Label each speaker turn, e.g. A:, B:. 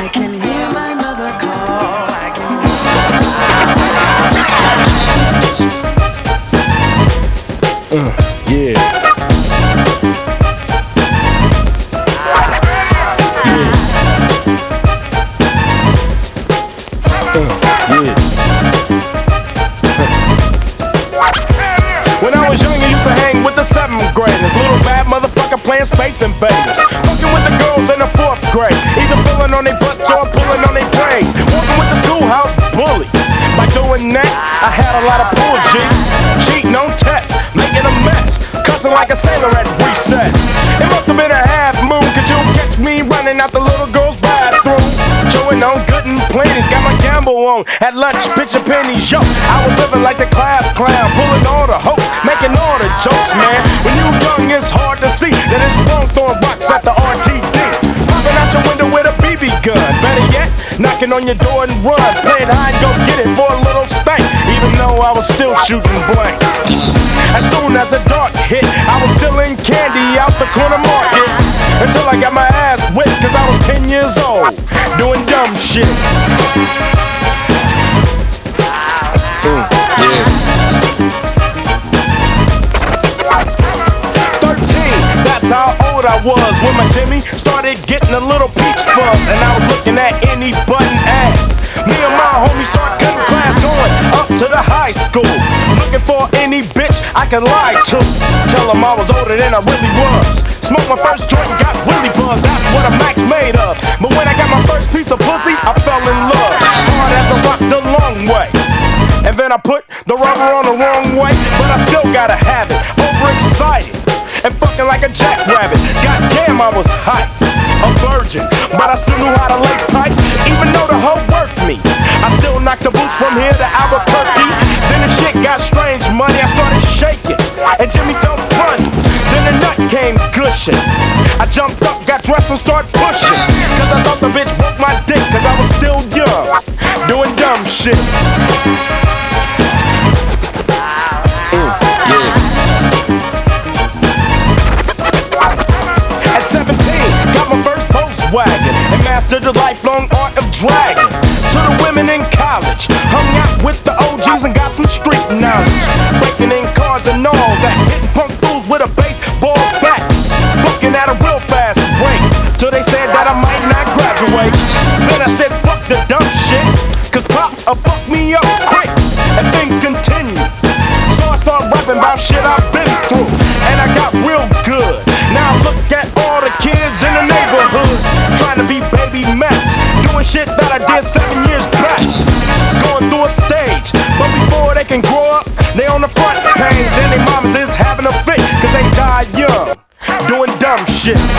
A: I can hear my mother call. I can
B: Yeah. When I was young, I used to hang with the 7th graders. Little bad motherfucker playing Space Invaders. Fucking with the girls in the 4th grade. Either filling on their butts or pulling on their braids. Walking with the schoolhouse bully. By doing that, I had a lot of pull, G. Cheating on tests, making a mess. Cussing like a sailor at recess. It must have been a half moon, cause you'll catch me running out the little girl's bathroom. Chewing on good and plenty's, got my gamble on. At lunch, pitching pennies, yo. I was living like the class clown, pulling all the hopes, making all the jokes, man. When you young, it's hard to see that it's wrong throwing rocks at the RTD. Popping out your window with a BB gun. Better yet, knocking on your door and run. Playing hide and go get it for a little stank, even though I was still shooting blanks. As soon as the dark hit, I was still in candy out the corner market. Until I got my ass whipped, cause I was 10 years old, doing dumb shit. Yeah. 13, that's how old I was when my Jimmy started getting a little peach fuzz. And I was looking at any button ass. Me and my homies start cutting class, going up to the high school, looking for any bitch I could lie to. Tell them I was older than I really was. Smoked my first joint and got really buzzed. That's what a Mac's made of. But when I got my first piece of pussy, I fell in love. Hard as a rock the long way. And then I put the rubber on the wrong way. But I still gotta have it. Overexcited and fucking like a jackrabbit. Goddamn, I was hot, a virgin, but I still knew how to lay pipe, even though the hoe worked me. I still knocked the boots from here to Albuquerque. Then the shit got strange, money. I started shaking, and Jimmy felt funny. Then the nut came gushing. I jumped up, got dressed, and started pushing. Cause I thought the bitch broke my dick, cause I was still young, doing dumb shit. At 17, got my first Volkswagen and mastered the lifelong art of dragging. To the women in college, hung out with the OGs and got some street knowledge. Breaking in cars and all that, hitting punk fools with a baseball bat. Fucking at a real fast rate, till they said that I might not graduate. Then I said fuck the dumb shit, cause pops will fuck me up quick, and things continue. So I started rapping about shit I've been through, and I got real good. Now look at all the kids in the neighborhood, trying to be baby Max, doing shit that I did 7 years back. Going through a stage, but before they can grow up, they on the front page, and their mamas is having a fit, cause they died young, doing dumb shit.